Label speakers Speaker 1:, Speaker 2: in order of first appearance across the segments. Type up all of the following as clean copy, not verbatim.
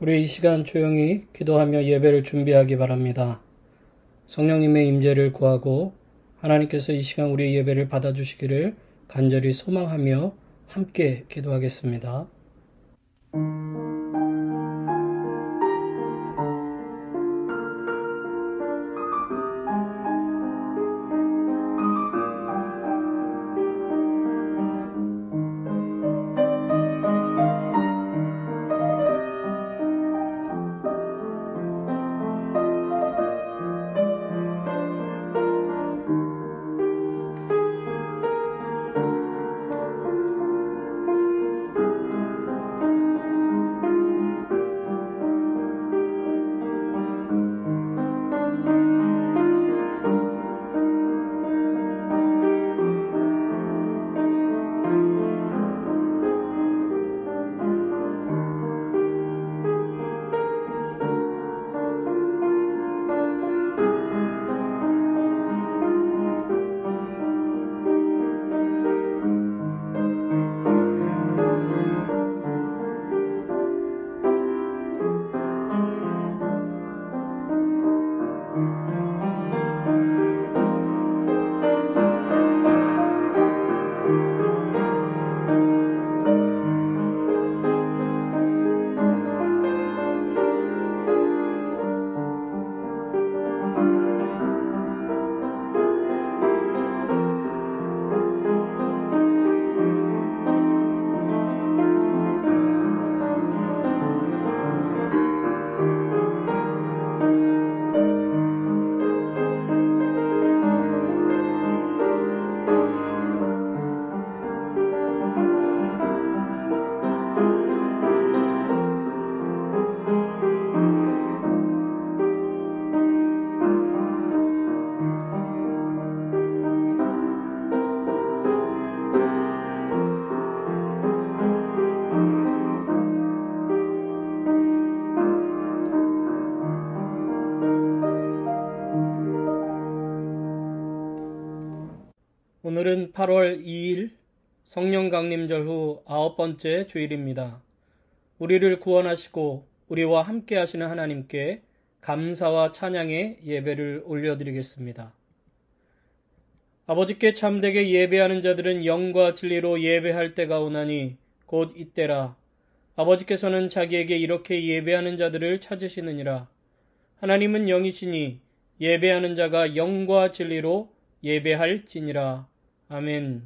Speaker 1: 우리 이 시간 조용히 기도하며 예배를 준비하기 바랍니다. 성령님의 임재를 구하고 하나님께서 이 시간 우리의 예배를 받아주시기를 간절히 소망하며 함께 기도하겠습니다. 오늘은 8월 2일 성령 강림절 후 9번째 주일입니다. 우리를 구원하시고 우리와 함께 하시는 하나님께 감사와 찬양의 예배를 올려드리겠습니다. 아버지께 참되게 예배하는 자들은 영과 진리로 예배할 때가 오나니 곧 이때라. 아버지께서는 자기에게 이렇게 예배하는 자들을 찾으시느니라. 하나님은 영이시니 예배하는 자가 영과 진리로 예배할지니라. 아멘.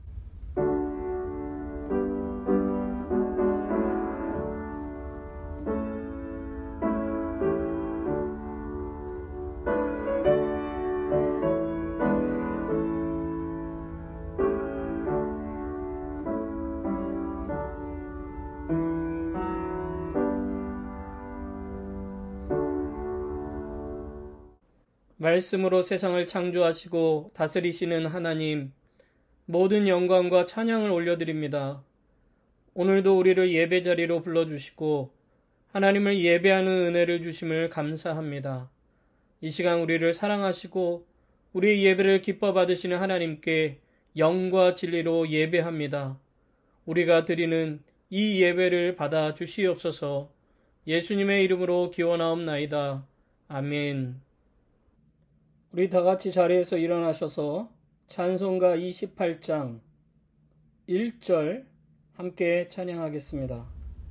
Speaker 1: 말씀으로 세상을 창조하시고 다스리시는 하나님, 모든 영광과 찬양을 올려드립니다. 오늘도 우리를 예배 자리로 불러주시고 하나님을 예배하는 은혜를 주심을 감사합니다. 이 시간 우리를 사랑하시고 우리의 예배를 기뻐 받으시는 하나님께 영과 진리로 예배합니다. 우리가 드리는 이 예배를 받아 주시옵소서. 예수님의 이름으로 기원하옵나이다. 아멘. 우리 다 같이 자리에서 일어나셔서 찬송가 28장 1절 함께 찬양하겠습니다.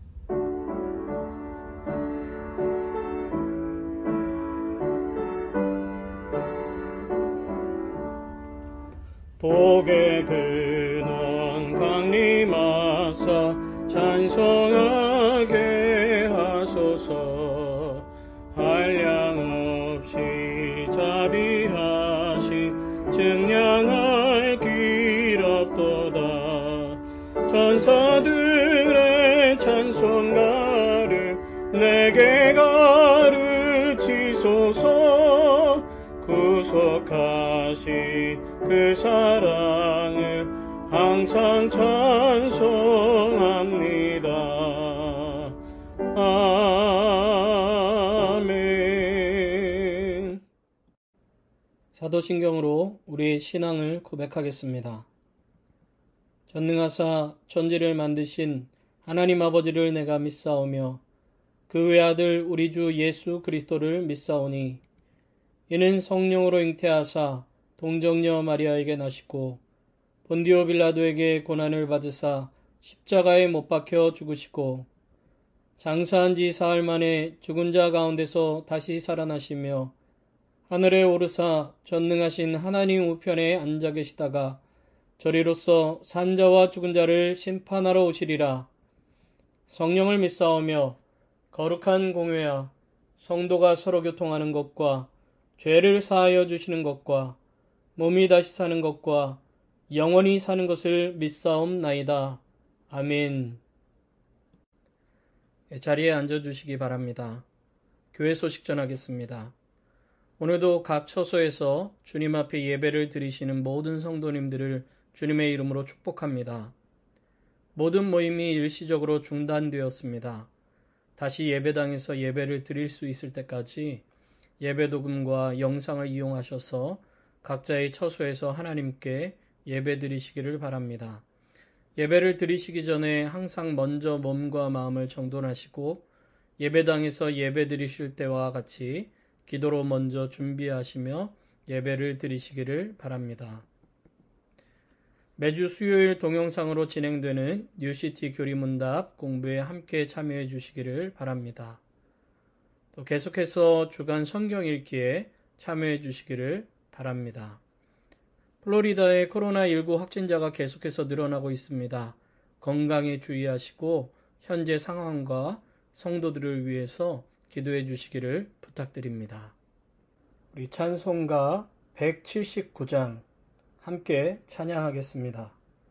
Speaker 1: 복의 근원 강림하사 찬송하게 하소서. 한량없이 자비하신 증량할 길 없도다. 천사들의 찬송가를 내게 가르치소서. 구속하신 그 사랑을 항상 찬송합니다. 아멘. 사도신경으로 우리의 신앙을 고백하겠습니다. 전능하사 천지를 만드신 하나님 아버지를 내가 믿사오며 그 외아들 우리 주 예수 그리스도를 믿사오니 이는 성령으로 잉태하사 동정녀 마리아에게 나시고 본디오 빌라도에게 고난을 받으사 십자가에 못 박혀 죽으시고 장사한 지 사흘 만에 죽은 자 가운데서 다시 살아나시며 하늘에 오르사 전능하신 하나님 우편에 앉아 계시다가 저리로서 산자와 죽은 자를 심판하러 오시리라. 성령을 믿사오며 거룩한 공회와 성도가 서로 교통하는 것과 죄를 사하여 주시는 것과 몸이 다시 사는 것과 영원히 사는 것을 믿사옵나이다. 아멘. 자리에 앉아주시기 바랍니다. 교회 소식 전하겠습니다. 오늘도 각 처소에서 주님 앞에 예배를 드리시는 모든 성도님들을 주님의 이름으로 축복합니다. 모든 모임이 일시적으로 중단되었습니다. 다시 예배당에서 예배를 드릴 수 있을 때까지 예배도금과 영상을 이용하셔서 각자의 처소에서 하나님께 예배 드리시기를 바랍니다. 예배를 드리시기 전에 항상 먼저 몸과 마음을 정돈하시고 예배당에서 예배 드리실 때와 같이 기도로 먼저 준비하시며 예배를 드리시기를 바랍니다. 매주 수요일 동영상으로 진행되는 뉴시티 교리문답 공부에 함께 참여해 주시기를 바랍니다. 또 계속해서 주간 성경 읽기에 참여해 주시기를 바랍니다. 플로리다의 코로나19 확진자가 계속해서 늘어나고 있습니다. 건강에 주의하시고 현재 상황과 성도들을 위해서 기도해 주시기를 부탁드립니다. 우리 찬송가 179장 함께 찬양하겠습니다.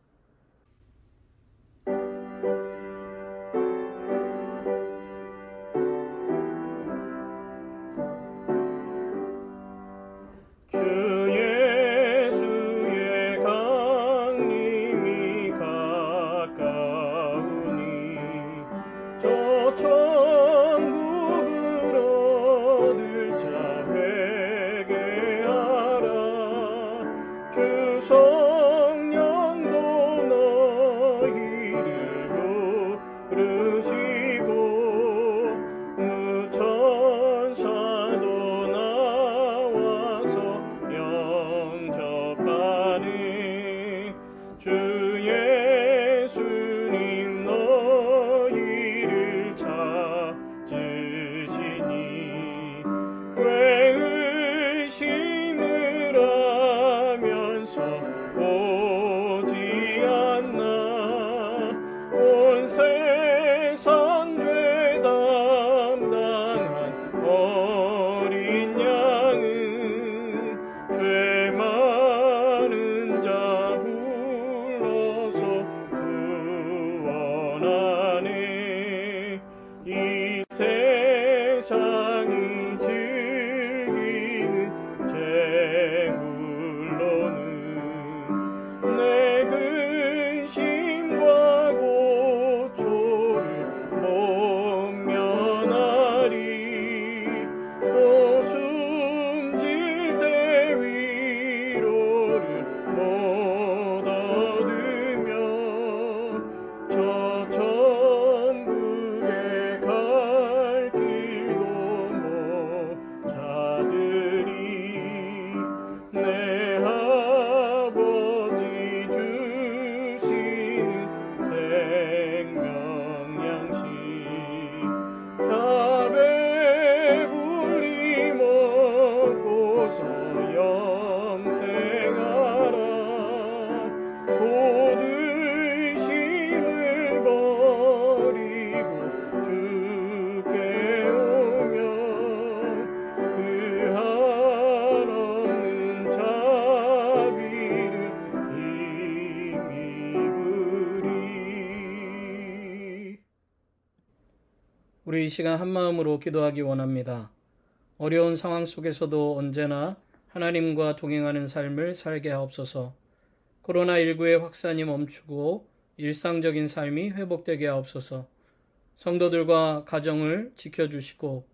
Speaker 1: 우리 이 시간 한마음으로 기도하기 원합니다. 어려운 상황 속에서도 언제나 하나님과 동행하는 삶을 살게 하옵소서. 코로나19의 확산이 멈추고 일상적인 삶이 회복되게 하옵소서. 성도들과 가정을 지켜주시고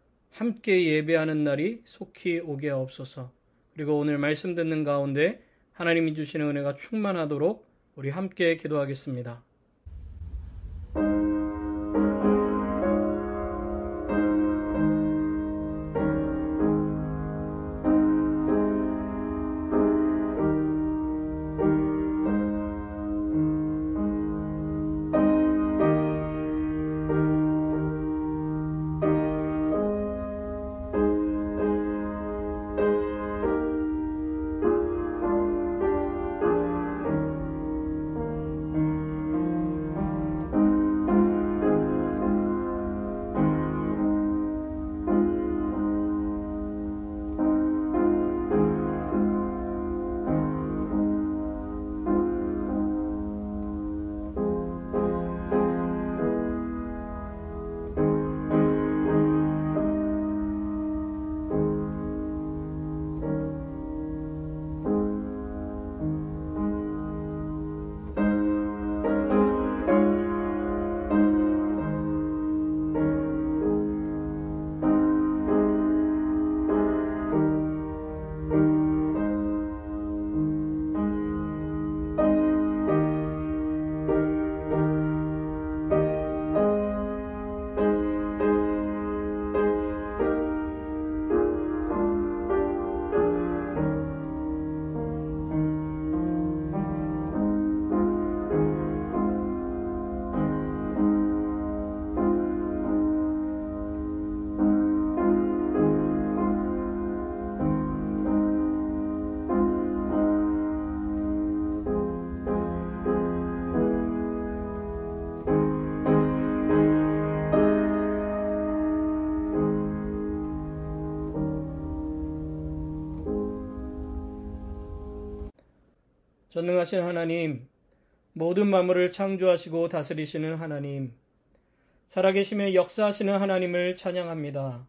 Speaker 1: 함께 예배하는 날이 속히 오게 하옵소서. 그리고 오늘 말씀 듣는 가운데 하나님이 주시는 은혜가 충만하도록 우리 함께 기도하겠습니다. 전능하신 하나님, 모든 만물을 창조하시고 다스리시는 하나님, 살아계심에 역사하시는 하나님을 찬양합니다.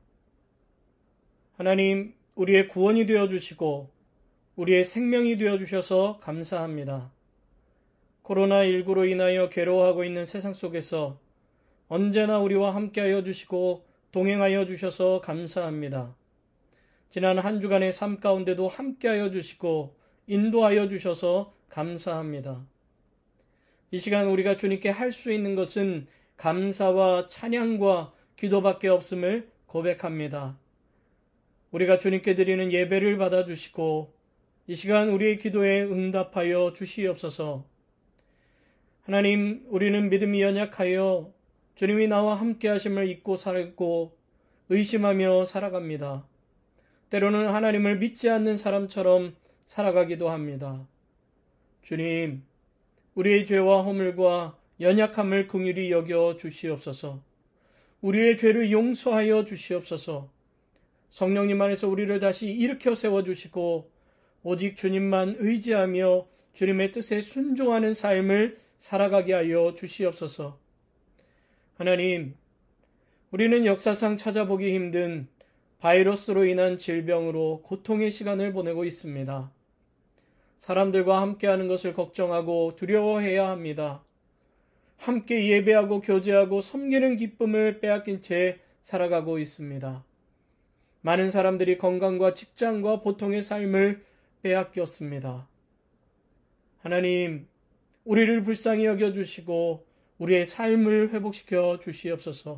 Speaker 1: 하나님, 우리의 구원이 되어주시고 우리의 생명이 되어주셔서 감사합니다. 코로나19로 인하여 괴로워하고 있는 세상 속에서 언제나 우리와 함께하여 주시고 동행하여 주셔서 감사합니다. 지난 한 주간의 삶 가운데도 함께하여 주시고 인도하여 주셔서 감사합니다. 이 시간 우리가 주님께 할 수 있는 것은 감사와 찬양과 기도밖에 없음을 고백합니다. 우리가 주님께 드리는 예배를 받아주시고 이 시간 우리의 기도에 응답하여 주시옵소서. 하나님, 우리는 믿음이 연약하여 주님이 나와 함께 하심을 잊고 살고 의심하며 살아갑니다. 때로는 하나님을 믿지 않는 사람처럼 살아가기도 합니다. 주님, 우리의 죄와 허물과 연약함을 긍휼히 여겨 주시옵소서. 우리의 죄를 용서하여 주시옵소서. 성령님 안에서 우리를 다시 일으켜 세워주시고 오직 주님만 의지하며 주님의 뜻에 순종하는 삶을 살아가게 하여 주시옵소서. 하나님, 우리는 역사상 찾아보기 힘든 바이러스로 인한 질병으로 고통의 시간을 보내고 있습니다. 사람들과 함께하는 것을 걱정하고 두려워해야 합니다. 함께 예배하고 교제하고 섬기는 기쁨을 빼앗긴 채 살아가고 있습니다. 많은 사람들이 건강과 직장과 보통의 삶을 빼앗겼습니다. 하나님, 우리를 불쌍히 여겨주시고 우리의 삶을 회복시켜 주시옵소서.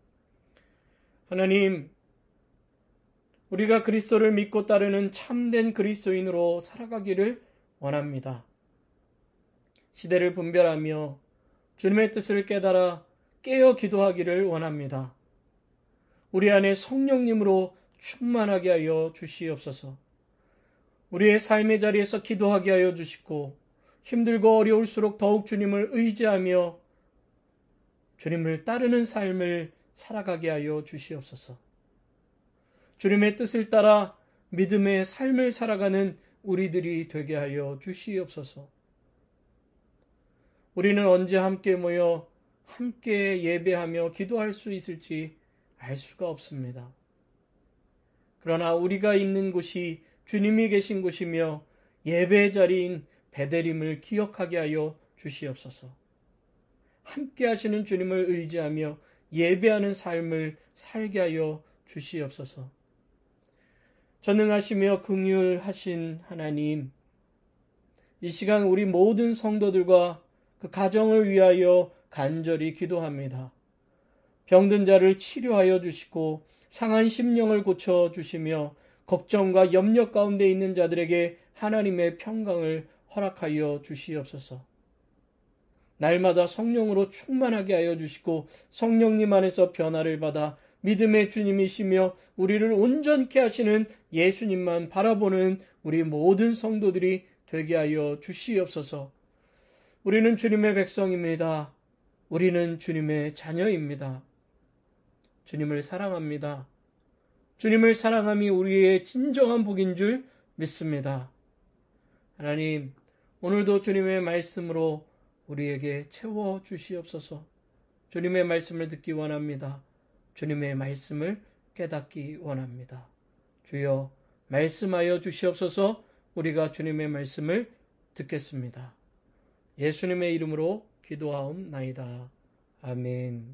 Speaker 1: 하나님, 우리가 그리스도를 믿고 따르는 참된 그리스도인으로 살아가기를 원합니다. 시대를 분별하며 주님의 뜻을 깨달아 깨어 기도하기를 원합니다. 우리 안에 성령님으로 충만하게 하여 주시옵소서. 우리의 삶의 자리에서 기도하게 하여 주시고 힘들고 어려울수록 더욱 주님을 의지하며 주님을 따르는 삶을 살아가게 하여 주시옵소서. 주님의 뜻을 따라 믿음의 삶을 살아가는 우리들이 되게 하여 주시옵소서. 우리는 언제 함께 모여 함께 예배하며 기도할 수 있을지 알 수가 없습니다. 그러나 우리가 있는 곳이 주님이 계신 곳이며 예배의 자리인 베델임을 기억하게 하여 주시옵소서. 함께 하시는 주님을 의지하며 예배하는 삶을 살게 하여 주시옵소서. 전능하시며 긍휼하신 하나님, 이 시간 우리 모든 성도들과 그 가정을 위하여 간절히 기도합니다. 병든 자를 치료하여 주시고 상한 심령을 고쳐 주시며 걱정과 염려 가운데 있는 자들에게 하나님의 평강을 허락하여 주시옵소서. 날마다 성령으로 충만하게 하여 주시고 성령님 안에서 변화를 받아 믿음의 주님이시며 우리를 온전케 하시는 예수님만 바라보는 우리 모든 성도들이 되게 하여 주시옵소서. 우리는 주님의 백성입니다. 우리는 주님의 자녀입니다. 주님을 사랑합니다. 주님을 사랑함이 우리의 진정한 복인 줄 믿습니다. 하나님, 오늘도 주님의 말씀으로 우리에게 채워 주시옵소서. 주님의 말씀을 듣기 원합니다. 주님의 말씀을 깨닫기 원합니다. 주여, 말씀하여 주시옵소서. 우리가 주님의 말씀을 듣겠습니다. 예수님의 이름으로 기도하옵나이다. 아멘.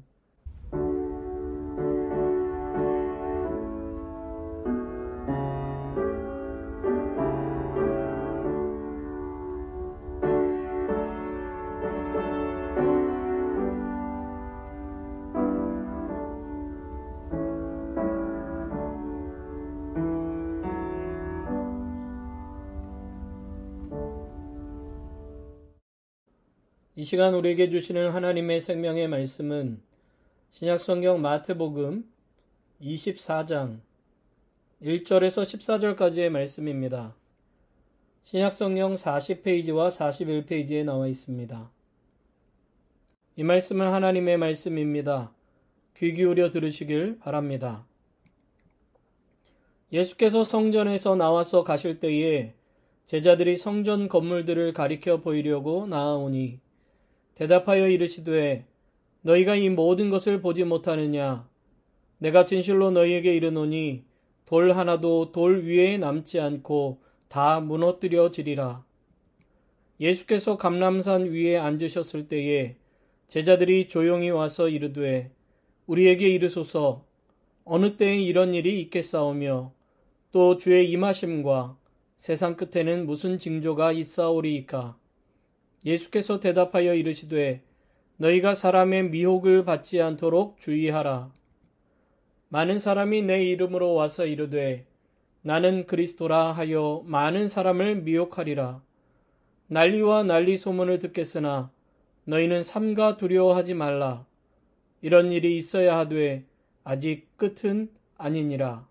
Speaker 1: 이 시간 우리에게 주시는 하나님의 생명의 말씀은 신약성경 마태복음 24장 1절에서 14절까지의 말씀입니다. 신약성경 40페이지와 41페이지에 나와 있습니다. 이 말씀은 하나님의 말씀입니다. 귀 기울여 들으시길 바랍니다. 예수께서 성전에서 나와서 가실 때에 제자들이 성전 건물들을 가리켜 보이려고 나아오니 대답하여 이르시되 너희가 이 모든 것을 보지 못하느냐? 내가 진실로 너희에게 이르노니 돌 하나도 돌 위에 남지 않고 다 무너뜨려지리라. 예수께서 감람산 위에 앉으셨을 때에 제자들이 조용히 와서 이르되 우리에게 이르소서 어느 때에 이런 일이 있겠사오며 또 주의 임하심과 세상 끝에는 무슨 징조가 있사오리이까? 예수께서 대답하여 이르시되 너희가 사람의 미혹을 받지 않도록 주의하라. 많은 사람이 내 이름으로 와서 이르되 나는 그리스도라 하여 많은 사람을 미혹하리라. 난리와 난리 소문을 듣겠으나 너희는 삼가 두려워하지 말라. 이런 일이 있어야 하되 아직 끝은 아니니라.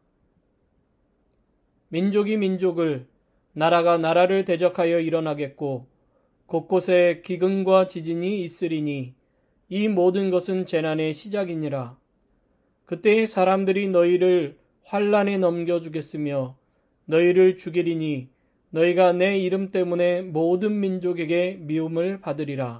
Speaker 1: 민족이 민족을, 나라가 나라를 대적하여 일어나겠고 곳곳에 기근과 지진이 있으리니 이 모든 것은 재난의 시작이니라. 그때에 사람들이 너희를 환란에 넘겨주겠으며 너희를 죽이리니 너희가 내 이름 때문에 모든 민족에게 미움을 받으리라.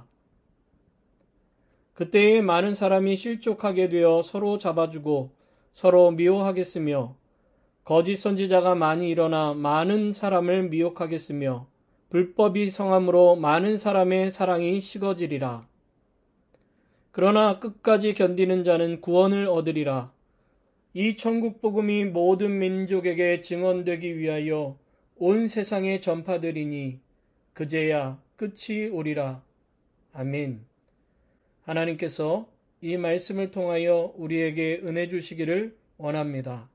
Speaker 1: 그때에 많은 사람이 실족하게 되어 서로 잡아주고 서로 미워하겠으며 거짓 선지자가 많이 일어나 많은 사람을 미혹하겠으며 불법이 성함으로 많은 사람의 사랑이 식어지리라. 그러나 끝까지 견디는 자는 구원을 얻으리라. 이 천국 복음이 모든 민족에게 증언되기 위하여 온 세상에 전파되리니 그제야 끝이 오리라. 아멘. 하나님께서 이 말씀을 통하여 우리에게 은혜 주시기를 원합니다.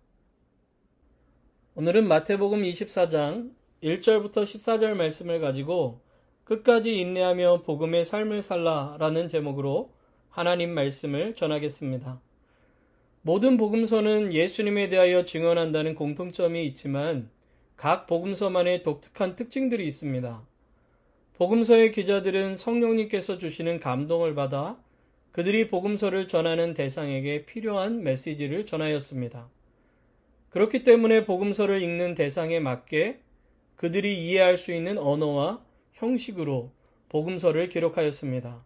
Speaker 1: 오늘은 마태복음 24장 1절부터 14절 말씀을 가지고 끝까지 인내하며 복음의 삶을 살라라는 제목으로 하나님 말씀을 전하겠습니다. 모든 복음서는 예수님에 대하여 증언한다는 공통점이 있지만 각 복음서만의 독특한 특징들이 있습니다. 복음서의 기자들은 성령님께서 주시는 감동을 받아 그들이 복음서를 전하는 대상에게 필요한 메시지를 전하였습니다. 그렇기 때문에 복음서를 읽는 대상에 맞게 그들이 이해할 수 있는 언어와 형식으로 복음서를 기록하였습니다.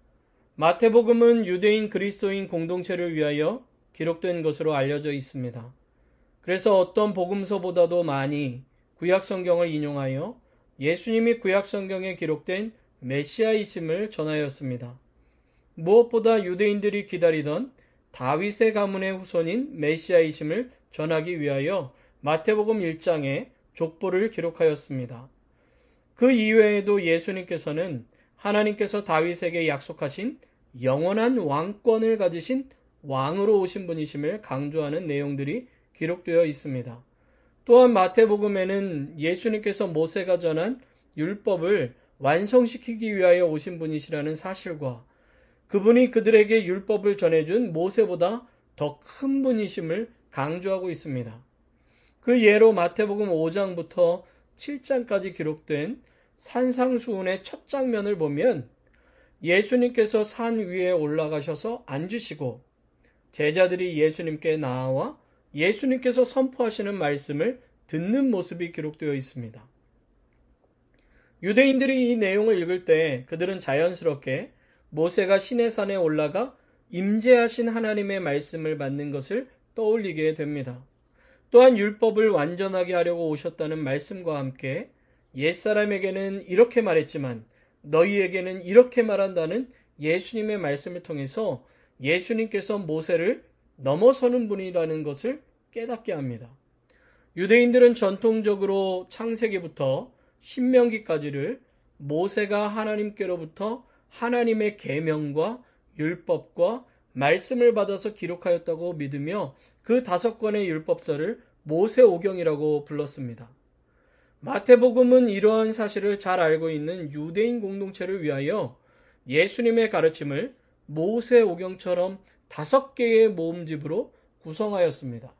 Speaker 1: 마태복음은 유대인 그리스도인 공동체를 위하여 기록된 것으로 알려져 있습니다. 그래서 어떤 복음서보다도 많이 구약성경을 인용하여 예수님이 구약성경에 기록된 메시아이심을 전하였습니다. 무엇보다 유대인들이 기다리던 다윗의 가문의 후손인 메시아이심을 전하기 위하여 마태복음 1장에 족보를 기록하였습니다. 그 이외에도 예수님께서는 하나님께서 다윗에게 약속하신 영원한 왕권을 가지신 왕으로 오신 분이심을 강조하는 내용들이 기록되어 있습니다. 또한 마태복음에는 예수님께서 모세가 전한 율법을 완성시키기 위하여 오신 분이시라는 사실과 그분이 그들에게 율법을 전해준 모세보다 더 큰 분이심을 강조하고 있습니다. 그 예로 마태복음 5장부터 7장까지 기록된 산상수훈의 첫 장면을 보면 예수님께서 산 위에 올라가셔서 앉으시고 제자들이 예수님께 나아와 예수님께서 선포하시는 말씀을 듣는 모습이 기록되어 있습니다. 유대인들이 이 내용을 읽을 때 그들은 자연스럽게 모세가 시내산에 올라가 임재하신 하나님의 말씀을 받는 것을 떠올리게 됩니다. 또한 율법을 완전하게 하려고 오셨다는 말씀과 함께 옛사람에게는 이렇게 말했지만 너희에게는 이렇게 말한다는 예수님의 말씀을 통해서 예수님께서 모세를 넘어서는 분이라는 것을 깨닫게 합니다. 유대인들은 전통적으로 창세기부터 신명기까지를 모세가 하나님께로부터 하나님의 계명과 율법과 말씀을 받아서 기록하였다고 믿으며 그 5권의 율법서를 모세오경이라고 불렀습니다. 마태복음은 이러한 사실을 잘 알고 있는 유대인 공동체를 위하여 예수님의 가르침을 모세오경처럼 5개의 모음집으로 구성하였습니다.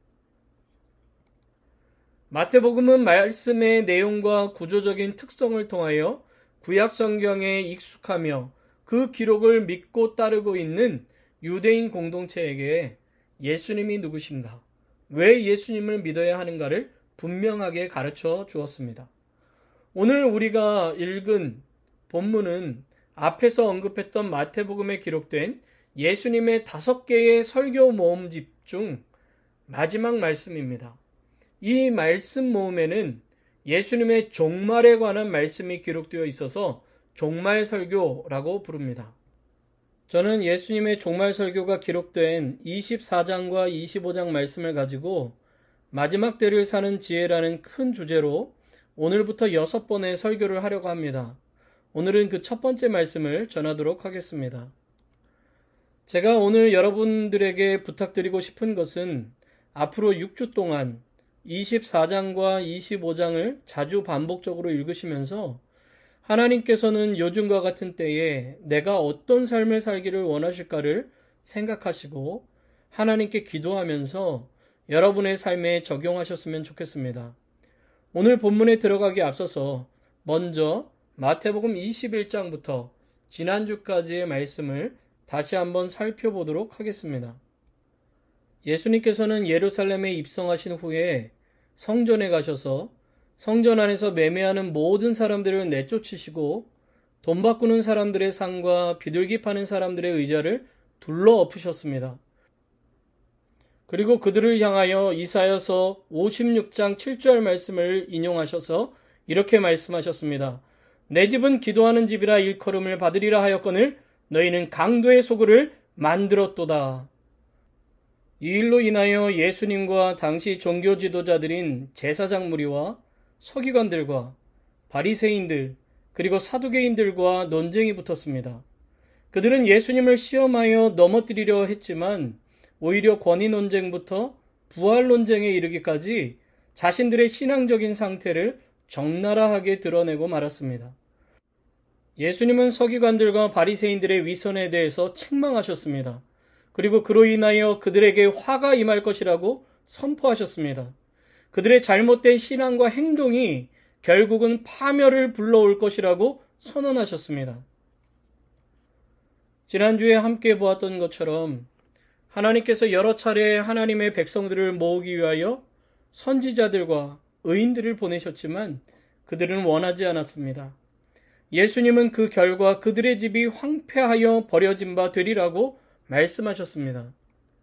Speaker 1: 마태복음은 말씀의 내용과 구조적인 특성을 통하여 구약성경에 익숙하며 그 기록을 믿고 따르고 있는 유대인 공동체에게 예수님이 누구신가, 왜 예수님을 믿어야 하는가를 분명하게 가르쳐 주었습니다. 오늘 우리가 읽은 본문은 앞에서 언급했던 마태복음에 기록된 예수님의 5개의 설교 모음집 중 마지막 말씀입니다. 이 말씀 모음에는 예수님의 종말에 관한 말씀이 기록되어 있어서 종말 설교라고 부릅니다. 저는 예수님의 종말 설교가 기록된 24장과 25장 말씀을 가지고 마지막 때를 사는 지혜라는 큰 주제로 오늘부터 6번의 설교를 하려고 합니다. 오늘은 그 첫 번째 말씀을 전하도록 하겠습니다. 제가 오늘 여러분들에게 부탁드리고 싶은 것은 앞으로 6주 동안 24장과 25장을 자주 반복적으로 읽으시면서 하나님께서는 요즘과 같은 때에 내가 어떤 삶을 살기를 원하실까를 생각하시고 하나님께 기도하면서 여러분의 삶에 적용하셨으면 좋겠습니다. 오늘 본문에 들어가기 앞서서 먼저 마태복음 21장부터 지난주까지의 말씀을 다시 한번 살펴보도록 하겠습니다. 예수님께서는 예루살렘에 입성하신 후에 성전에 가셔서 성전 안에서 매매하는 모든 사람들을 내쫓으시고 돈 바꾸는 사람들의 상과 비둘기 파는 사람들의 의자를 둘러 엎으셨습니다. 그리고 그들을 향하여 이사야서 56장 7절 말씀을 인용하셔서 이렇게 말씀하셨습니다. 내 집은 기도하는 집이라 일컬음을 받으리라 하였거늘 너희는 강도의 소굴을 만들었도다. 이 일로 인하여 예수님과 당시 종교 지도자들인 제사장 무리와 서기관들과 바리새인들 그리고 사두개인들과 논쟁이 붙었습니다. 그들은 예수님을 시험하여 넘어뜨리려 했지만 오히려 권위 논쟁부터 부활 논쟁에 이르기까지 자신들의 신앙적인 상태를 적나라하게 드러내고 말았습니다. 예수님은 서기관들과 바리새인들의 위선에 대해서 책망하셨습니다. 그리고 그로 인하여 그들에게 화가 임할 것이라고 선포하셨습니다. 그들의 잘못된 신앙과 행동이 결국은 파멸을 불러올 것이라고 선언하셨습니다. 지난주에 함께 보았던 것처럼 하나님께서 여러 차례 하나님의 백성들을 모으기 위하여 선지자들과 의인들을 보내셨지만 그들은 원하지 않았습니다. 예수님은 그 결과 그들의 집이 황폐하여 버려진 바 되리라고 말씀하셨습니다.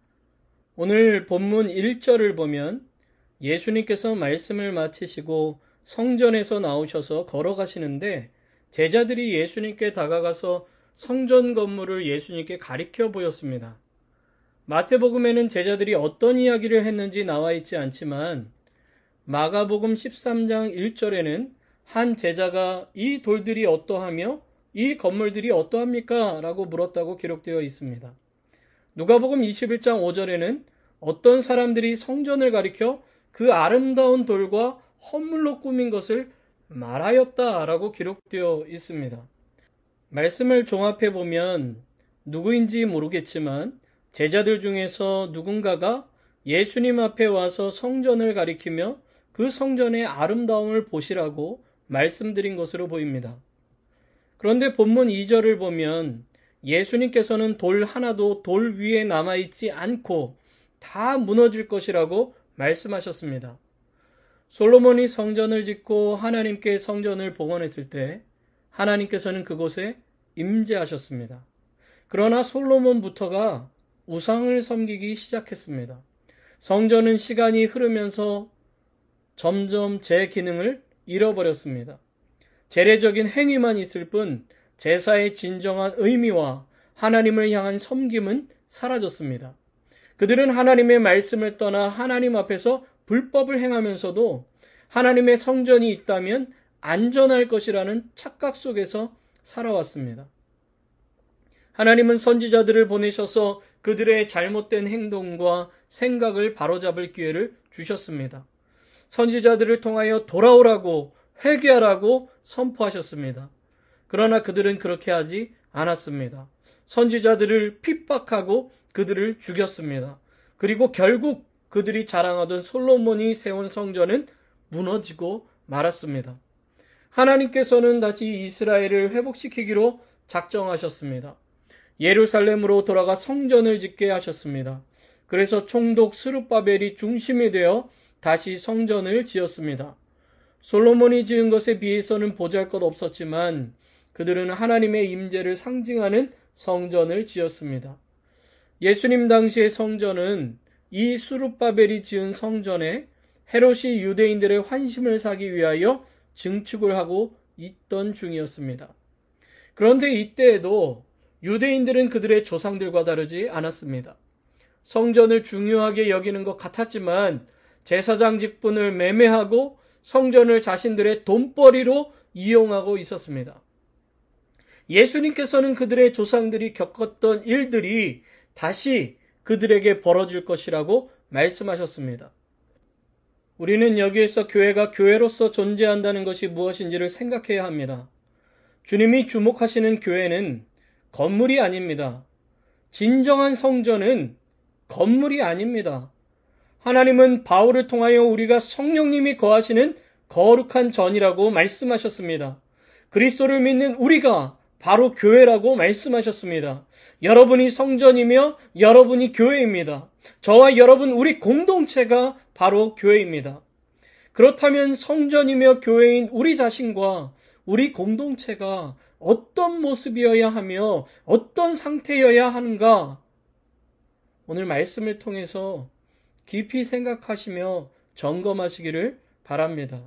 Speaker 1: 오늘 본문 1절을 보면 예수님께서 말씀을 마치시고 성전에서 나오셔서 걸어가시는데 제자들이 예수님께 다가가서 성전 건물을 예수님께 가리켜 보였습니다. 마태복음에는 제자들이 어떤 이야기를 했는지 나와 있지 않지만 마가복음 13장 1절에는 한 제자가 이 돌들이 어떠하며 이 건물들이 어떠합니까? 라고 물었다고 기록되어 있습니다. 누가복음 21장 5절에는 어떤 사람들이 성전을 가리켜 그 아름다운 돌과 헌물로 꾸민 것을 말하였다라고 기록되어 있습니다. 말씀을 종합해 보면 누구인지 모르겠지만 제자들 중에서 누군가가 예수님 앞에 와서 성전을 가리키며 그 성전의 아름다움을 보시라고 말씀드린 것으로 보입니다. 그런데 본문 2절을 보면 예수님께서는 돌 하나도 돌 위에 남아있지 않고 다 무너질 것이라고 말씀하셨습니다. 솔로몬이 성전을 짓고 하나님께 성전을 봉헌했을 때 하나님께서는 그곳에 임재하셨습니다. 그러나 솔로몬부터가 우상을 섬기기 시작했습니다. 성전은 시간이 흐르면서 점점 제 기능을 잃어버렸습니다. 재래적인 행위만 있을 뿐 제사의 진정한 의미와 하나님을 향한 섬김은 사라졌습니다. 그들은 하나님의 말씀을 떠나 하나님 앞에서 불법을 행하면서도 하나님의 성전이 있다면 안전할 것이라는 착각 속에서 살아왔습니다. 하나님은 선지자들을 보내셔서 그들의 잘못된 행동과 생각을 바로잡을 기회를 주셨습니다. 선지자들을 통하여 돌아오라고 회개하라고 선포하셨습니다. 그러나 그들은 그렇게 하지 않았습니다. 선지자들을 핍박하고 그들을 죽였습니다. 그리고 결국 그들이 자랑하던 솔로몬이 세운 성전은 무너지고 말았습니다. 하나님께서는 다시 이스라엘을 회복시키기로 작정하셨습니다. 예루살렘으로 돌아가 성전을 짓게 하셨습니다. 그래서 총독 스룹바벨이 중심이 되어 다시 성전을 지었습니다. 솔로몬이 지은 것에 비해서는 보잘것없었지만 그들은 하나님의 임재를 상징하는 성전을 지었습니다. 예수님 당시의 성전은 이 수룹바벨이 지은 성전에 헤롯이 유대인들의 환심을 사기 위하여 증축을 하고 있던 중이었습니다. 그런데 이때에도 유대인들은 그들의 조상들과 다르지 않았습니다. 성전을 중요하게 여기는 것 같았지만 제사장 직분을 매매하고 성전을 자신들의 돈벌이로 이용하고 있었습니다. 예수님께서는 그들의 조상들이 겪었던 일들이 다시 그들에게 벌어질 것이라고 말씀하셨습니다. 우리는 여기에서 교회가 교회로서 존재한다는 것이 무엇인지를 생각해야 합니다. 주님이 주목하시는 교회는 건물이 아닙니다. 진정한 성전은 건물이 아닙니다. 하나님은 바울을 통하여 우리가 성령님이 거하시는 거룩한 전이라고 말씀하셨습니다. 그리스도를 믿는 우리가 바로 교회라고 말씀하셨습니다. 여러분이 성전이며 여러분이 교회입니다. 저와 여러분 우리 공동체가 바로 교회입니다. 그렇다면 성전이며 교회인 우리 자신과 우리 공동체가 어떤 모습이어야 하며 어떤 상태여야 하는가? 오늘 말씀을 통해서 깊이 생각하시며 점검하시기를 바랍니다.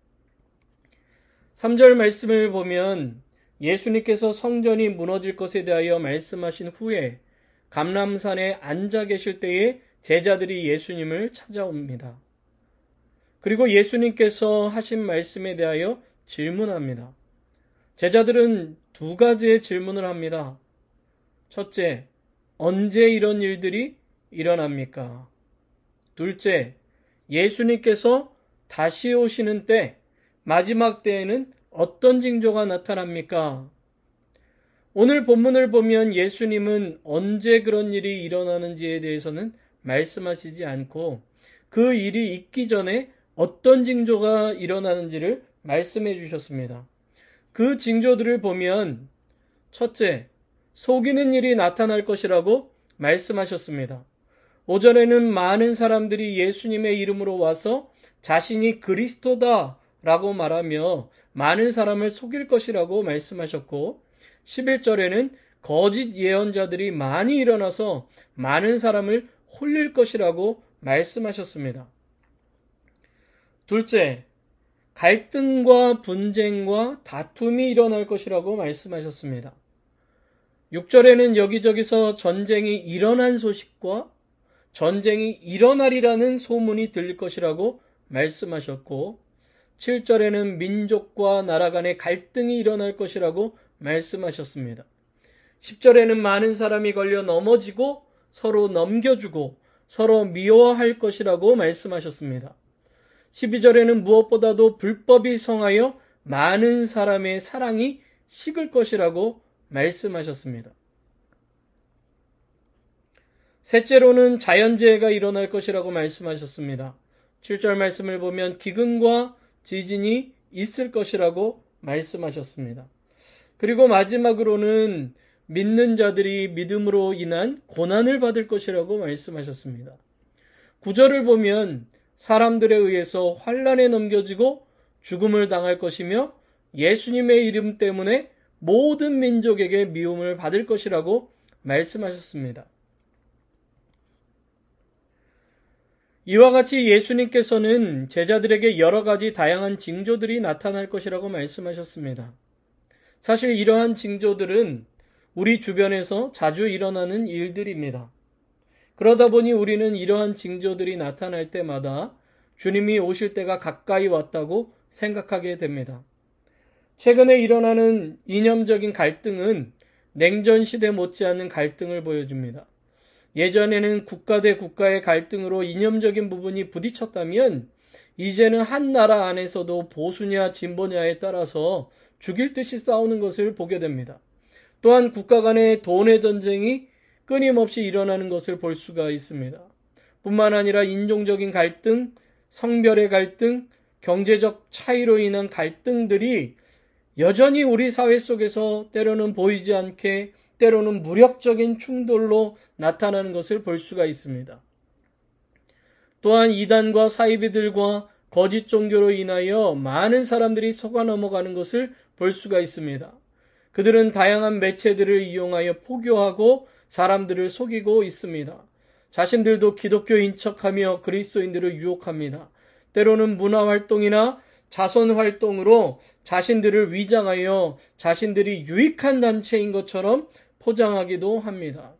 Speaker 1: 3절 말씀을 보면 예수님께서 성전이 무너질 것에 대하여 말씀하신 후에 감람산에 앉아 계실 때에 제자들이 예수님을 찾아옵니다. 그리고 예수님께서 하신 말씀에 대하여 질문합니다. 제자들은 두 가지의 질문을 합니다. 첫째, 언제 이런 일들이 일어납니까? 둘째, 예수님께서 다시 오시는 때, 마지막 때에는 어떤 징조가 나타납니까? 오늘 본문을 보면 예수님은 언제 그런 일이 일어나는지에 대해서는 말씀하시지 않고 그 일이 있기 전에 어떤 징조가 일어나는지를 말씀해 주셨습니다. 그 징조들을 보면 첫째, 속이는 일이 나타날 것이라고 말씀하셨습니다. 오전에는 많은 사람들이 예수님의 이름으로 와서 자신이 그리스도다 라고 말하며 많은 사람을 속일 것이라고 말씀하셨고 11절에는 거짓 예언자들이 많이 일어나서 많은 사람을 홀릴 것이라고 말씀하셨습니다. 둘째, 갈등과 분쟁과 다툼이 일어날 것이라고 말씀하셨습니다. 6절에는 여기저기서 전쟁이 일어난 소식과 전쟁이 일어나리라는 소문이 들릴 것이라고 말씀하셨고 7절에는 민족과 나라 간의 갈등이 일어날 것이라고 말씀하셨습니다. 10절에는 많은 사람이 걸려 넘어지고 서로 넘겨주고 서로 미워할 것이라고 말씀하셨습니다. 12절에는 무엇보다도 불법이 성하여 많은 사람의 사랑이 식을 것이라고 말씀하셨습니다. 셋째로는 자연재해가 일어날 것이라고 말씀하셨습니다. 7절 말씀을 보면 기근과 지진이 있을 것이라고 말씀하셨습니다. 그리고 마지막으로는 믿는 자들이 믿음으로 인한 고난을 받을 것이라고 말씀하셨습니다. 9절을 보면 사람들에 의해서 환난에 넘겨지고 죽음을 당할 것이며 예수님의 이름 때문에 모든 민족에게 미움을 받을 것이라고 말씀하셨습니다. 이와 같이 예수님께서는 제자들에게 여러 가지 다양한 징조들이 나타날 것이라고 말씀하셨습니다. 사실 이러한 징조들은 우리 주변에서 자주 일어나는 일들입니다. 그러다 보니 우리는 이러한 징조들이 나타날 때마다 주님이 오실 때가 가까이 왔다고 생각하게 됩니다. 최근에 일어나는 이념적인 갈등은 냉전 시대 못지않는 갈등을 보여줍니다. 예전에는 국가 대 국가의 갈등으로 이념적인 부분이 부딪혔다면 이제는 한 나라 안에서도 보수냐 진보냐에 따라서 죽일 듯이 싸우는 것을 보게 됩니다. 또한 국가 간의 돈의 전쟁이 끊임없이 일어나는 것을 볼 수가 있습니다. 뿐만 아니라 인종적인 갈등, 성별의 갈등, 경제적 차이로 인한 갈등들이 여전히 우리 사회 속에서 때로는 보이지 않게 때로는 무력적인 충돌로 나타나는 것을 볼 수가 있습니다. 또한 이단과 사이비들과 거짓 종교로 인하여 많은 사람들이 속아 넘어가는 것을 볼 수가 있습니다. 그들은 다양한 매체들을 이용하여 포교하고 사람들을 속이고 있습니다. 자신들도 기독교인 척하며 그리스도인들을 유혹합니다. 때로는 문화활동이나 자선활동으로 자신들을 위장하여 자신들이 유익한 단체인 것처럼 포장하기도 합니다.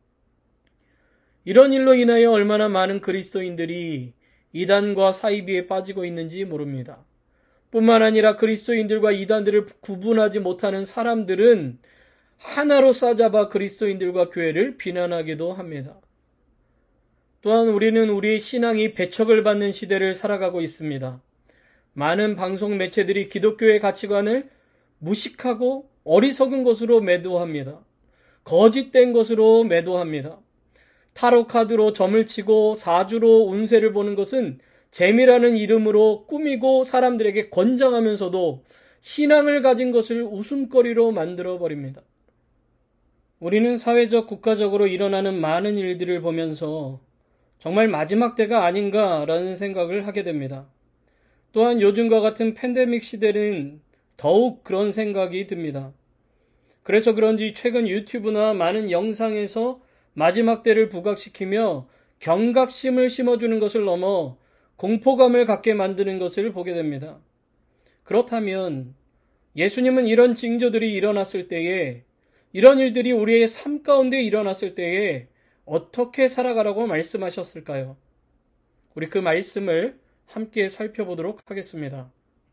Speaker 1: 이런 일로 인하여 얼마나 많은 그리스도인들이 이단과 사이비에 빠지고 있는지 모릅니다. 뿐만 아니라 그리스도인들과 이단들을 구분하지 못하는 사람들은 하나로 싸잡아 그리스도인들과 교회를 비난하기도 합니다. 또한 우리는 우리의 신앙이 배척을 받는 시대를 살아가고 있습니다. 많은 방송 매체들이 기독교의 가치관을 무식하고 어리석은 것으로 매도합니다. 거짓된 것으로 매도합니다. 타로 카드로 점을 치고 사주로 운세를 보는 것은 재미라는 이름으로 꾸미고 사람들에게 권장하면서도 신앙을 가진 것을 웃음거리로 만들어버립니다. 우리는 사회적, 국가적으로 일어나는 많은 일들을 보면서 정말 마지막 때가 아닌가라는 생각을 하게 됩니다. 또한 요즘과 같은 팬데믹 시대는 더욱 그런 생각이 듭니다. 그래서 그런지 최근 유튜브나 많은 영상에서 마지막 때를 부각시키며 경각심을 심어주는 것을 넘어 공포감을 갖게 만드는 것을 보게 됩니다. 그렇다면 예수님은 이런 징조들이 일어났을 때에, 이런 일들이 우리의 삶 가운데 일어났을 때에 어떻게 살아가라고 말씀하셨을까요? 우리 그 말씀을 함께 살펴보도록 하겠습니다.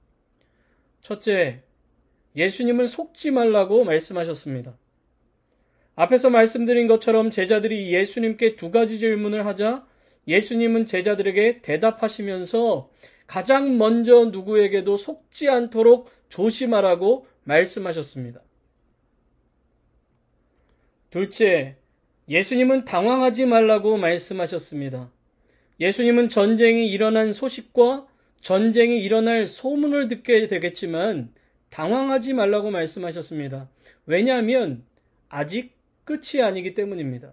Speaker 1: 첫째, 예수님은 속지 말라고 말씀하셨습니다. 앞에서 말씀드린 것처럼 제자들이 예수님께 두 가지 질문을 하자 예수님은 제자들에게 대답하시면서 가장 먼저 누구에게도 속지 않도록 조심하라고 말씀하셨습니다. 둘째, 예수님은 당황하지 말라고 말씀하셨습니다. 예수님은 전쟁이 일어난 소식과 전쟁이 일어날 소문을 듣게 되겠지만 당황하지 말라고 말씀하셨습니다. 왜냐하면 아직 끝이 아니기 때문입니다.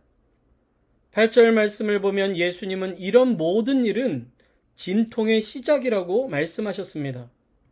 Speaker 1: 8절 말씀을 보면 예수님은 이런 모든 일은 진통의 시작이라고 말씀하셨습니다.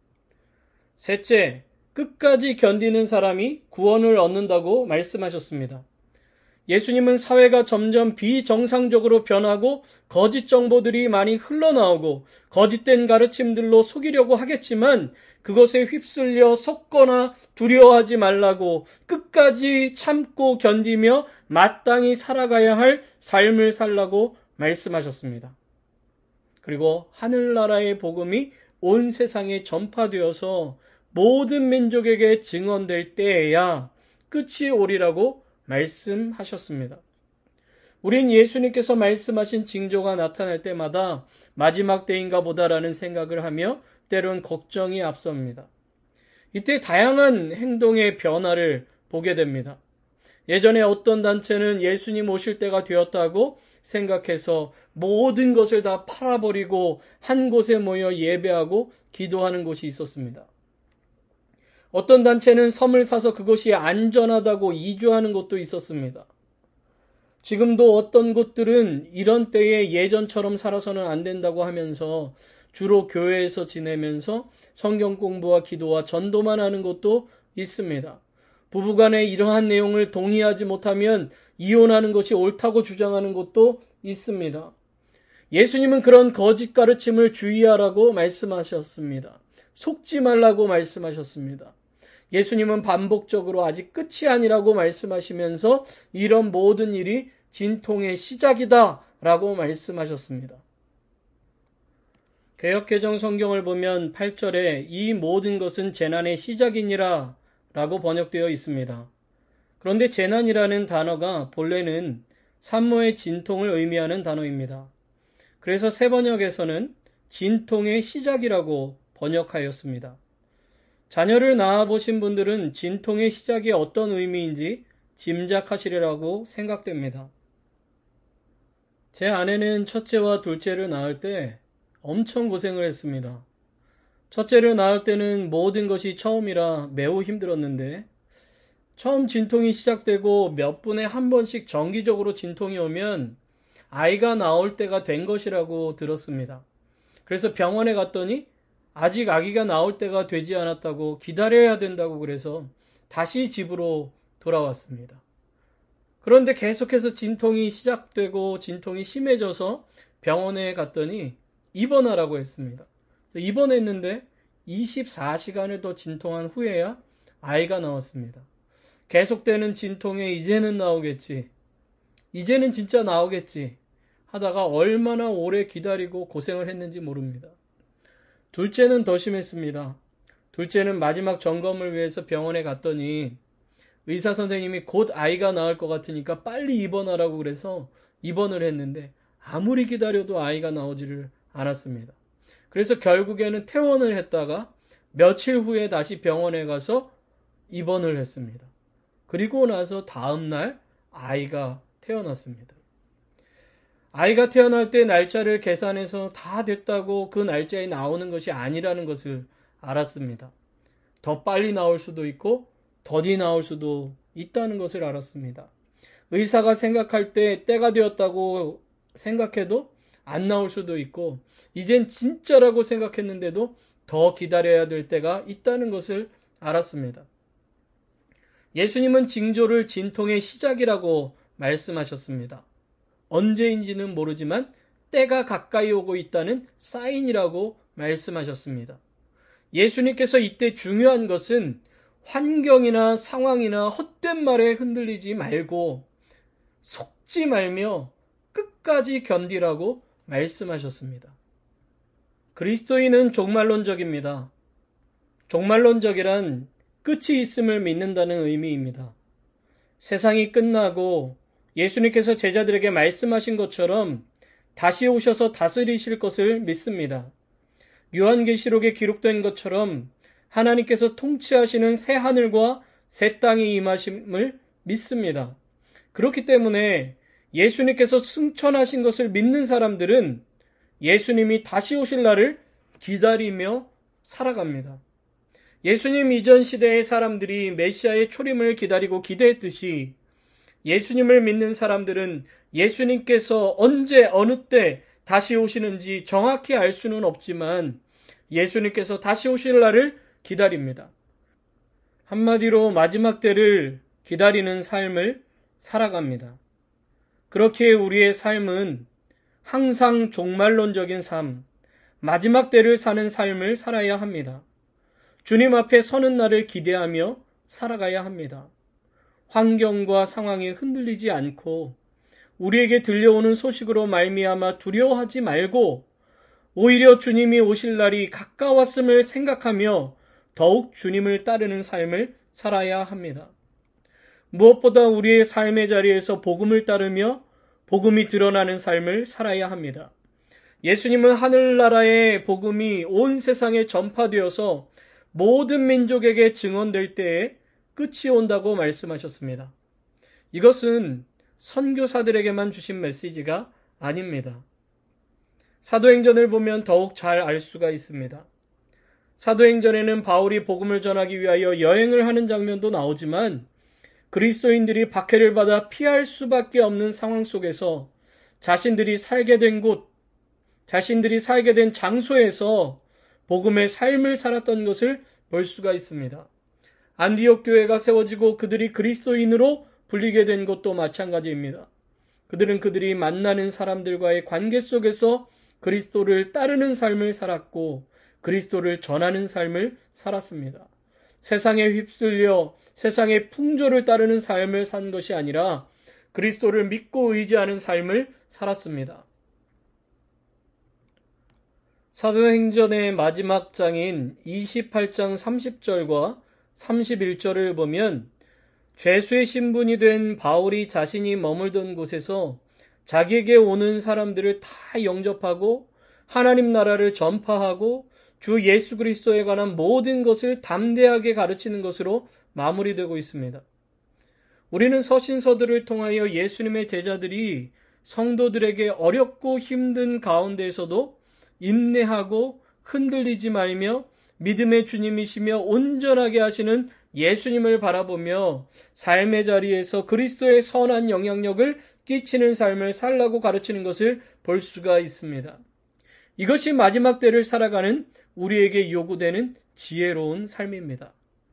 Speaker 1: 셋째, 끝까지 견디는 사람이 구원을 얻는다고 말씀하셨습니다. 예수님은 사회가 점점 비정상적으로 변하고 거짓 정보들이 많이 흘러나오고 거짓된 가르침들로 속이려고 하겠지만 그것에 휩쓸려 속거나 두려워하지 말라고 끝까지 참고 견디며 마땅히 살아가야 할 삶을 살라고 말씀하셨습니다. 그리고 하늘나라의 복음이 온 세상에 전파되어서 모든 민족에게 증언될 때에야 끝이 오리라고 말씀하셨습니다. 우린 예수님께서 말씀하신 징조가 나타날 때마다 마지막 때인가 보다라는 생각을 하며 때론 걱정이 앞섭니다. 이때 다양한 행동의 변화를 보게 됩니다. 예전에 어떤 단체는 예수님 오실 때가 되었다고 생각해서 모든 것을 다 팔아버리고 한 곳에 모여 예배하고 기도하는 곳이 있었습니다. 어떤 단체는 섬을 사서 그것이 안전하다고 이주하는 곳도 있었습니다. 지금도 어떤 곳들은 이런 때에 예전처럼 살아서는 안 된다고 하면서 주로 교회에서 지내면서 성경 공부와 기도와 전도만 하는 곳도 있습니다. 부부간에 이러한 내용을 동의하지 못하면 이혼하는 것이 옳다고 주장하는 곳도 있습니다. 예수님은 그런 거짓 가르침을 주의하라고 말씀하셨습니다. 속지 말라고 말씀하셨습니다. 예수님은 반복적으로 아직 끝이 아니라고 말씀하시면서 이런 모든 일이 진통의 시작이다 라고 말씀하셨습니다. 개역개정 성경을 보면 8절에 이 모든 것은 재난의 시작이니라 라고 번역되어 있습니다. 그런데 재난이라는 단어가 본래는 산모의 진통을 의미하는 단어입니다. 그래서 새 번역에서는 진통의 시작이라고 번역하였습니다. 자녀를 낳아보신 분들은 진통의 시작이 어떤 의미인지 짐작하시리라고 생각됩니다. 제 아내는 첫째와 둘째를 낳을 때 엄청 고생을 했습니다. 첫째를 낳을 때는 모든 것이 처음이라 매우 힘들었는데 처음 진통이 시작되고 몇 분에 한 번씩 정기적으로 진통이 오면 아이가 나올 때가 된 것이라고 들었습니다. 그래서 병원에 갔더니 아직 아기가 나올 때가 되지 않았다고 기다려야 된다고 그래서 다시 집으로 돌아왔습니다. 그런데 계속해서 진통이 시작되고 진통이 심해져서 병원에 갔더니 입원하라고 했습니다. 그래서 입원했는데 24시간을 더 진통한 후에야 아이가 나왔습니다. 계속되는 진통에 이제는 나오겠지. 이제는 진짜 나오겠지. 하다가 얼마나 오래 기다리고 고생을 했는지 모릅니다. 둘째는 더 심했습니다. 둘째는 마지막 점검을 위해서 병원에 갔더니 의사 선생님이 곧 아이가 나올 것 같으니까 빨리 입원하라고 그래서 입원을 했는데 아무리 기다려도 아이가 나오지를 않았습니다. 그래서 결국에는 퇴원을 했다가 며칠 후에 다시 병원에 가서 입원을 했습니다. 그리고 나서 다음날 아이가 태어났습니다. 아이가 태어날 때 날짜를 계산해서 다 됐다고 그 날짜에 나오는 것이 아니라는 것을 알았습니다. 더 빨리 나올 수도 있고 더디 나올 수도 있다는 것을 알았습니다. 의사가 생각할 때 때가 되었다고 생각해도 안 나올 수도 있고 이젠 진짜라고 생각했는데도 더 기다려야 될 때가 있다는 것을 알았습니다. 예수님은 징조를 진통의 시작이라고 말씀하셨습니다. 언제인지는 모르지만 때가 가까이 오고 있다는 사인이라고 말씀하셨습니다. 예수님께서 이때 중요한 것은 환경이나 상황이나 헛된 말에 흔들리지 말고 속지 말며 끝까지 견디라고 말씀하셨습니다. 그리스도인은 종말론적입니다. 종말론적이란 끝이 있음을 믿는다는 의미입니다. 세상이 끝나고 예수님께서 제자들에게 말씀하신 것처럼 다시 오셔서 다스리실 것을 믿습니다. 요한계시록에 기록된 것처럼 하나님께서 통치하시는 새 하늘과 새 땅이 임하심을 믿습니다. 그렇기 때문에 예수님께서 승천하신 것을 믿는 사람들은 예수님이 다시 오실 날을 기다리며 살아갑니다. 예수님 이전 시대의 사람들이 메시아의 초림을 기다리고 기대했듯이 예수님을 믿는 사람들은 예수님께서 언제 어느 때 다시 오시는지 정확히 알 수는 없지만 예수님께서 다시 오실 날을 기다립니다. 한마디로 마지막 때를 기다리는 삶을 살아갑니다. 그렇게 우리의 삶은 항상 종말론적인 삶, 마지막 때를 사는 삶을 살아야 합니다. 주님 앞에 서는 날을 기대하며 살아가야 합니다. 환경과 상황에 흔들리지 않고 우리에게 들려오는 소식으로 말미암아 두려워하지 말고 오히려 주님이 오실 날이 가까웠음을 생각하며 더욱 주님을 따르는 삶을 살아야 합니다. 무엇보다 우리의 삶의 자리에서 복음을 따르며 복음이 드러나는 삶을 살아야 합니다. 예수님은 하늘나라의 복음이 온 세상에 전파되어서 모든 민족에게 증언될 때에 끝이 온다고 말씀하셨습니다. 이것은 선교사들에게만 주신 메시지가 아닙니다. 사도행전을 보면 더욱 잘 알 수가 있습니다. 사도행전에는 바울이 복음을 전하기 위하여 여행을 하는 장면도 나오지만 그리스도인들이 박해를 받아 피할 수밖에 없는 상황 속에서 자신들이 살게 된 곳, 자신들이 살게 된 장소에서 복음의 삶을 살았던 것을 볼 수가 있습니다. 안디옥 교회가 세워지고 그들이 그리스도인으로 불리게 된 것도 마찬가지입니다. 그들은 그들이 만나는 사람들과의 관계 속에서 그리스도를 따르는 삶을 살았고 그리스도를 전하는 삶을 살았습니다. 세상에 휩쓸려 세상의 풍조를 따르는 삶을 산 것이 아니라 그리스도를 믿고 의지하는 삶을 살았습니다. 사도행전의 마지막 장인 28장 30절과 31절을 보면 죄수의 신분이 된 바울이 자신이 머물던 곳에서 자기에게 오는 사람들을 다 영접하고 하나님 나라를 전파하고 주 예수 그리스도에 관한 모든 것을 담대하게 가르치는 것으로 마무리되고 있습니다. 우리는 서신서들을 통하여 예수님의 제자들이 성도들에게 어렵고 힘든 가운데에서도 인내하고 흔들리지 말며 믿음의 주님이시며 온전하게 하시는 예수님을 바라보며 삶의 자리에서 그리스도의 선한 영향력을 끼치는 삶을 살라고 가르치는 것을 볼 수가 있습니다. 이것이 마지막 때를 살아가는 우리에게 요구되는 지혜로운 삶입니다.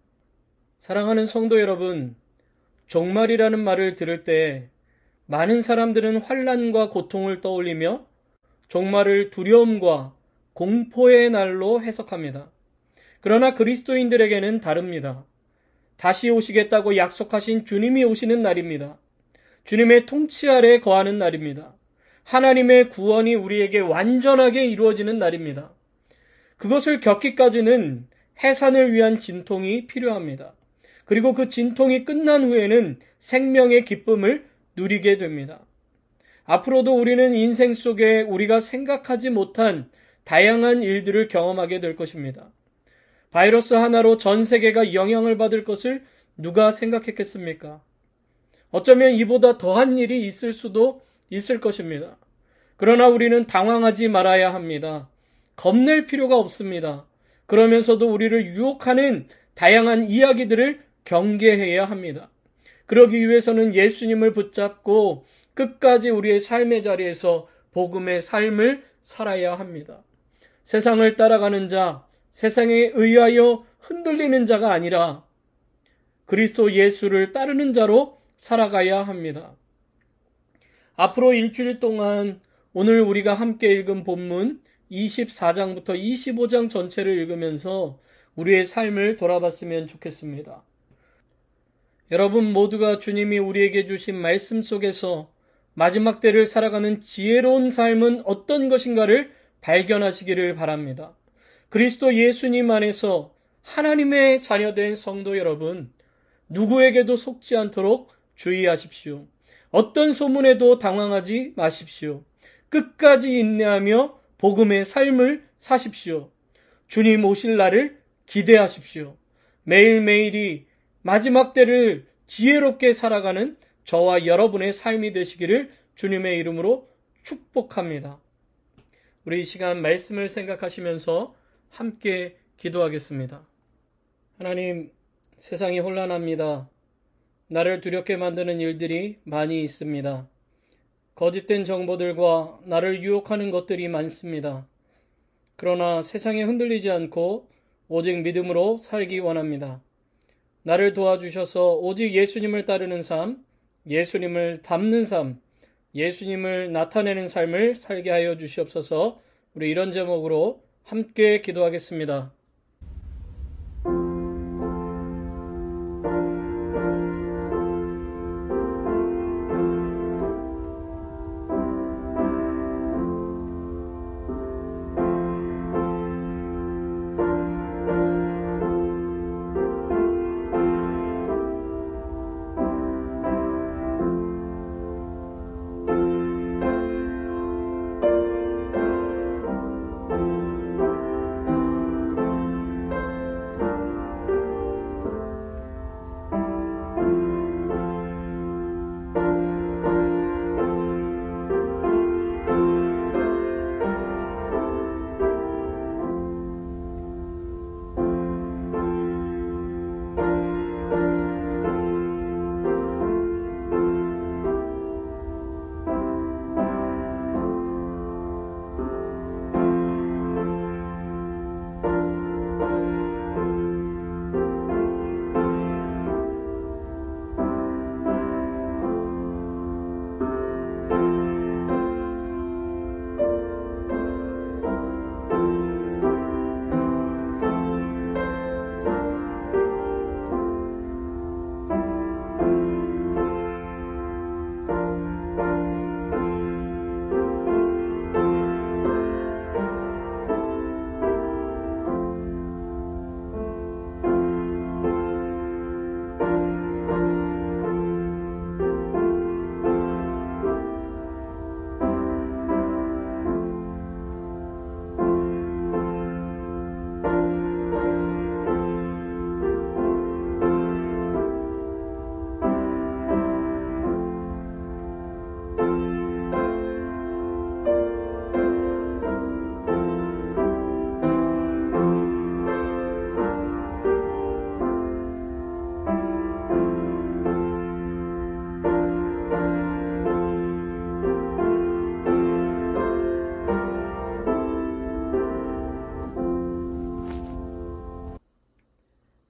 Speaker 1: 사랑하는 성도 여러분, 종말이라는 말을 들을 때 많은 사람들은 환난과 고통을 떠올리며 종말을 두려움과 공포의 날로 해석합니다. 그러나 그리스도인들에게는 다릅니다. 다시 오시겠다고 약속하신 주님이 오시는 날입니다. 주님의 통치 아래 거하는 날입니다. 하나님의 구원이 우리에게 완전하게 이루어지는 날입니다. 그것을 겪기까지는 해산을 위한 진통이 필요합니다. 그리고 그 진통이 끝난 후에는 생명의 기쁨을 누리게 됩니다. 앞으로도 우리는 인생 속에 우리가 생각하지 못한 다양한 일들을 경험하게 될 것입니다. 바이러스 하나로 전 세계가 영향을 받을 것을 누가 생각했겠습니까? 어쩌면 이보다 더한 일이 있을 수도 있을 것입니다. 그러나 우리는 당황하지 말아야 합니다. 겁낼 필요가 없습니다. 그러면서도 우리를 유혹하는 다양한 이야기들을 경계해야 합니다. 그러기 위해서는 예수님을 붙잡고 끝까지 우리의 삶의 자리에서 복음의 삶을 살아야 합니다. 세상을 따라가는 자, 세상에 의하여 흔들리는 자가 아니라 그리스도 예수를 따르는 자로 살아가야 합니다. 앞으로 일주일 동안 오늘 우리가 함께 읽은 본문 24장부터 25장 전체를 읽으면서 우리의 삶을 돌아봤으면 좋겠습니다. 여러분 모두가 주님이 우리에게 주신 말씀 속에서 마지막 때를 살아가는 지혜로운 삶은 어떤 것인가를 발견하시기를 바랍니다. 그리스도 예수님 안에서 하나님의 자녀된 성도 여러분, 누구에게도 속지 않도록 주의하십시오. 어떤 소문에도 당황하지 마십시오. 끝까지 인내하며 복음의 삶을 사십시오. 주님 오실 날을 기대하십시오. 매일매일이 마지막 때를 지혜롭게 살아가는 저와 여러분의 삶이 되시기를 주님의 이름으로 축복합니다. 우리 이 시간 말씀을 생각하시면서 함께 기도하겠습니다. 하나님, 세상이 혼란합니다. 나를 두렵게 만드는 일들이 많이 있습니다. 거짓된 정보들과 나를 유혹하는 것들이 많습니다. 그러나 세상에 흔들리지 않고 오직 믿음으로 살기 원합니다. 나를 도와주셔서 오직 예수님을 따르는 삶, 예수님을 닮는 삶, 예수님을 나타내는 삶을 살게 하여 주시옵소서. 우리 이런 제목으로 함께 기도하겠습니다.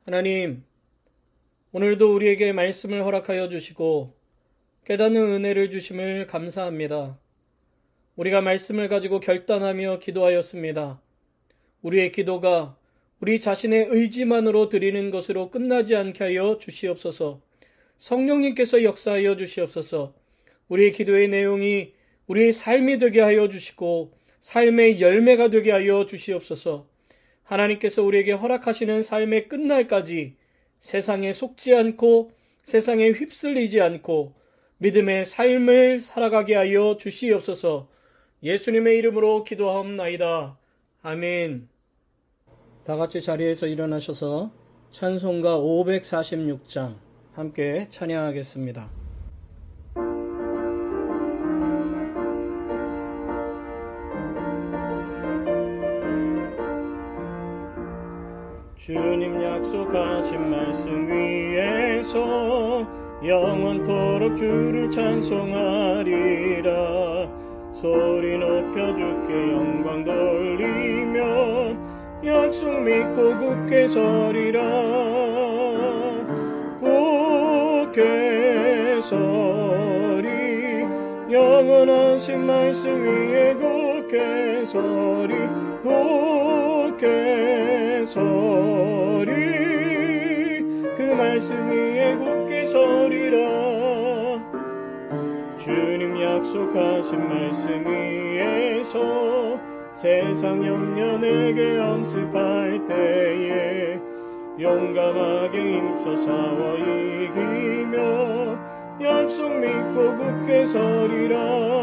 Speaker 1: 하나님, 오늘도 우리에게 말씀을 허락하여 주시고 깨닫는 은혜를 주심을 감사합니다. 우리가 말씀을 가지고 결단하며 기도하였습니다. 우리의 기도가 우리 자신의 의지만으로 드리는 것으로 끝나지 않게 하여 주시옵소서. 성령님께서 역사하여 주시옵소서. 우리의 기도의 내용이 우리의 삶이 되게 하여 주시고 삶의 열매가 되게 하여 주시옵소서. 하나님께서 우리에게 허락하시는 삶의 끝날까지 세상에 속지 않고 세상에 휩쓸리지 않고 믿음의 삶을 살아가게 하여 주시옵소서. 예수님의 이름으로 기도하옵나이다. 아멘. 다 같이 자리에서 일어나셔서 찬송가 546장 함께 찬양하겠습니다. 주님 약속하신 말씀 위에서 영원토록 주를 찬송하리라. 소리 높여 주께 영광 돌리며 약속 믿고 굳게 서리라. 굳게 서리 영원하신 말씀 위에 굳게 서리. 굳게 서리 그 말씀 위에 굳게 서리라. 주님 약속하신 말씀 위에서 세상 염려 내게 엄습할 때에 용감하게 힘써 싸워 이기며 약속 믿고 굳게 서리라.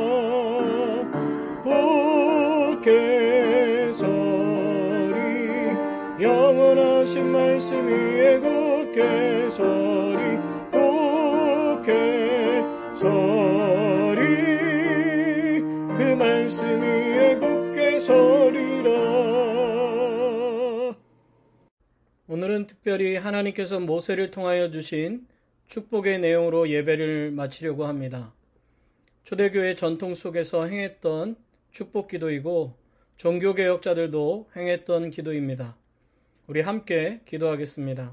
Speaker 1: 굳게 서리 영원하신 말씀 위에 굳게 서리. 굳게 서리 그 말씀 위에 굳게 서리라. 오늘은 특별히 하나님께서 모세를 통하여 주신 축복의 내용으로 예배를 마치려고 합니다. 초대교회 전통 속에서 행했던 축복 기도이고 종교개혁자들도 행했던 기도입니다. 우리 함께 기도하겠습니다.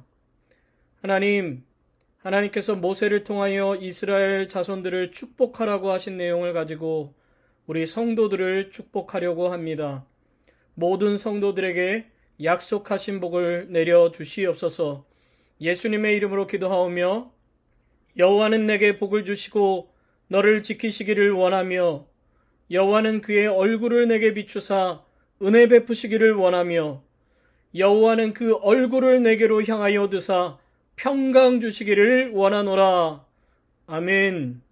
Speaker 1: 하나님께서 모세를 통하여 이스라엘 자손들을 축복하라고 하신 내용을 가지고 우리 성도들을 축복하려고 합니다. 모든 성도들에게 약속하신 복을 내려 주시옵소서. 예수님의 이름으로 기도하오며 여호와는 내게 복을 주시고 너를 지키시기를 원하며 여호와는 그의 얼굴을 내게 비추사 은혜 베푸시기를 원하며 여호와는 그 얼굴을 내게로 향하여 드사 평강 주시기를 원하노라. 아멘.